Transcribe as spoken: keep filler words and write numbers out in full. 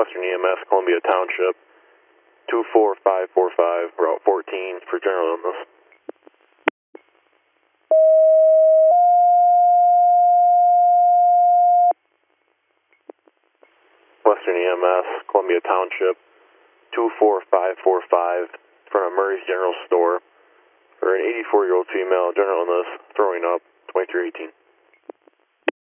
Western E M S, Columbia Township, two four five four five, Route fourteen for general illness. Western E M S, Columbia Township, two four five four five, in front of Murray's General Store, for an eighty-four-year-old female, general illness, throwing up, twenty-three eighteen.